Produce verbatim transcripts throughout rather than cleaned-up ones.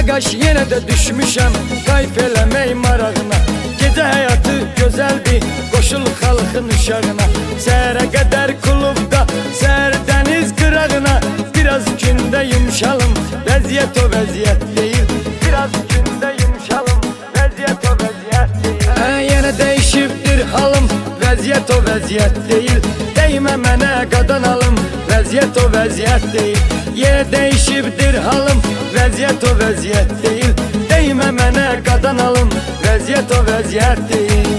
qaş yenə də düşmüşəm qayf eləmək marağına. Gecə həyatı gözəldir, qoşul xalqın uşağına. Səhərə qədər klubda, səhər dəniz qırağına. Biraz gündə yumşalım, vəziyyət o vəziyyət deyil. Biraz gündə yumşalım, vəziyyət o vəziyyət deyil. Hə, yenə dəyişibdir halım, vəziyyət o vəziyyət deyil. Dəymə mənə qadan alım, vəziyyət o vəziyyət deyil. Yenə dəyişibdir halım, vəziyyət o vəziyyət deyil. Dəymə mənə qadan alım, vəziyyət o vəziyyət deyil.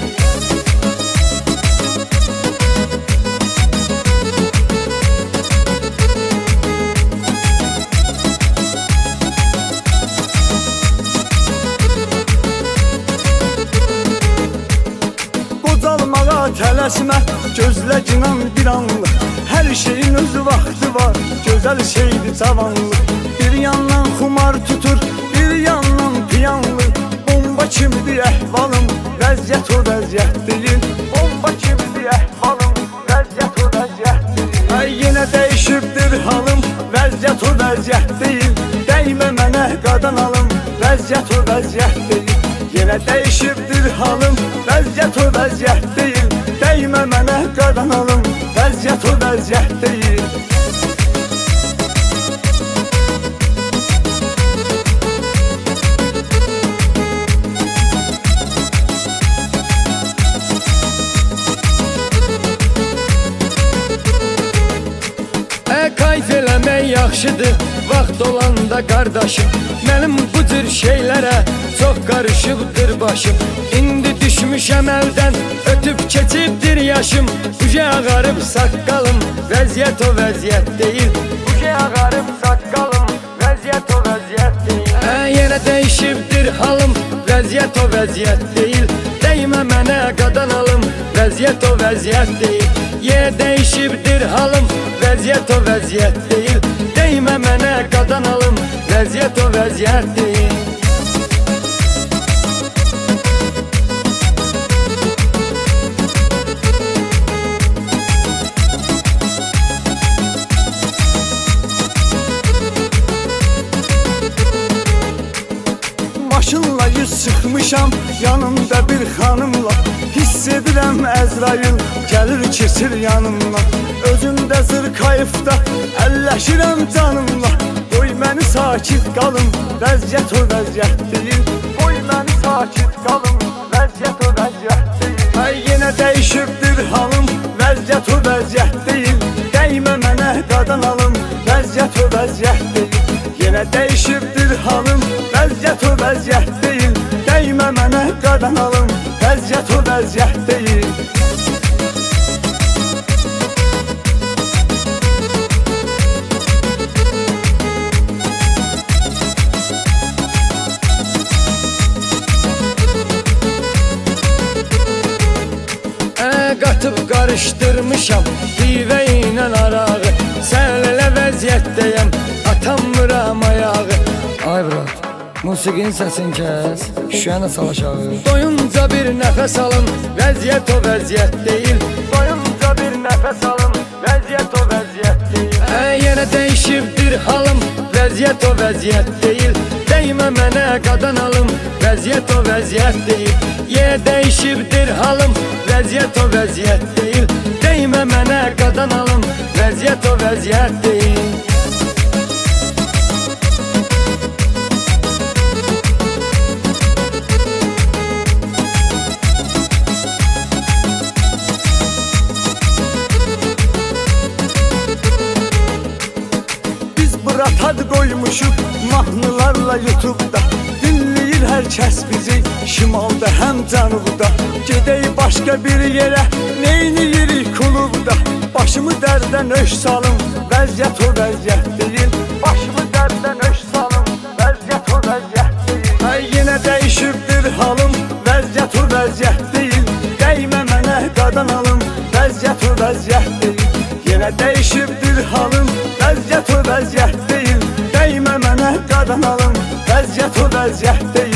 Qocalmağa tələsmə, gözlə cinan bir anlıq. Hər şeyin özü vaxtı var, gözəl şeydir cavanlıq. Bir yandan xumar tutur, bir yandan piyanlıq. Bomba kimdir əhvalım, vəziyyət o vəziyyət deyil. Bomba kimdir əhvalım, vəziyyət o vəziyyət deyil. Ay, yenə dəyişibdir halım, vəziyyət o vəziyyət deyil. Dəymə mənə qadan alım, vəziyyət o vəziyyət deyil. Yenə dəyişibdir halım, vəziyyət o vəziyyət deyil. Dəymə mənə qadan alım, vəziyyət o vəziyyət deyil. Qayf eləmək yaxşıdır, vaxt olanda qardaşım. Mənim bu cür şeylərə çox qarışıbdır başım. İndi düşmüşəm əldən, ötüb keçibdir yaşım. Uca ağarıb saqqalım, vəziyyət o vəziyyət deyil. Uca ağarıb saqqalım, vəziyyət o vəziyyət deyil. Hə, yenə dəyişibdir halım, vəziyyət o vəziyyət deyil. Dəymə mənə qadan alım, vəziyyət o vəziyyət deyil. Yenə dəyişibdir halım, vəziyyət o vəziyyət deyil. Dəymə mənə qadan alım, vəziyyət o vəziyyət deyil. Maşınla yüz sıxmışam, yanımda bir xanımla. Hiss edirəm Əzrail, gəlir keçir yanımla. Özümdə zırkayıfda, əlləşirəm canımla. Qoy məni sakit qalım, vəziyyət o vəziyyət deyil. Qoy məni sakit qalım, vəziyyət o vəziyyət deyil. Ay, yenə dəyişibdir halım, vəziyyət o vəziyyət deyil. Dəymə mənə qadan alım, vəziyyət o vəziyyət deyil. Yenə dəyişibdir halım, vəziyyət o vəziyyət deyil. Dəymə mənə qadan alım, vəziyyət o vəziyyət deyil. Qatıb qarışdırmışam pivə ilə arağı. Sən elə vəziyyətdəyəm, atamıram ayağı. Ay brat, musiqinin səsini kəs, şüşəni sal aşağı. Doyunca bir nəfəs alın, vəziyyət o vəziyyət deyil. Doyunca bir nəfəs alın, vəziyyət o vəziyyət deyil. Hə, yenə dəyişibdir halım, vəziyyət o vəziyyət deyil. Dəymə mənə qadan alım, vəziyyət o vəziyyət deyil. Yenə dəyişibdir halım, vəziyyət o vəziyyət deyil. Dəymə mənə qadan alım, vəziyyət o vəziyyət deyil. Ad qoymuşuq mahnılarla YouTube'da. Dinləyir hər kəs bizi, şimalda həm cənubda. Gedək başqa bir yerə, neyniyirik klubda. Başımı dərdən öş salım, vəziyyət o vəziyyət deyil. Başımı dərdən öş salım, vəziyyət o vəziyyət deyil. Ay, yenə dəyişibdir halım, vəziyyət o vəziyyət deyil. Dəymə mənə qadan alım, vəziyyət o vəziyyət deyil. Yenə dəyişibdir halım, vəziyyət o vəziyyət deyil. Dəymə mənə qadan alım, vəziyyət o vəziyyət deyil.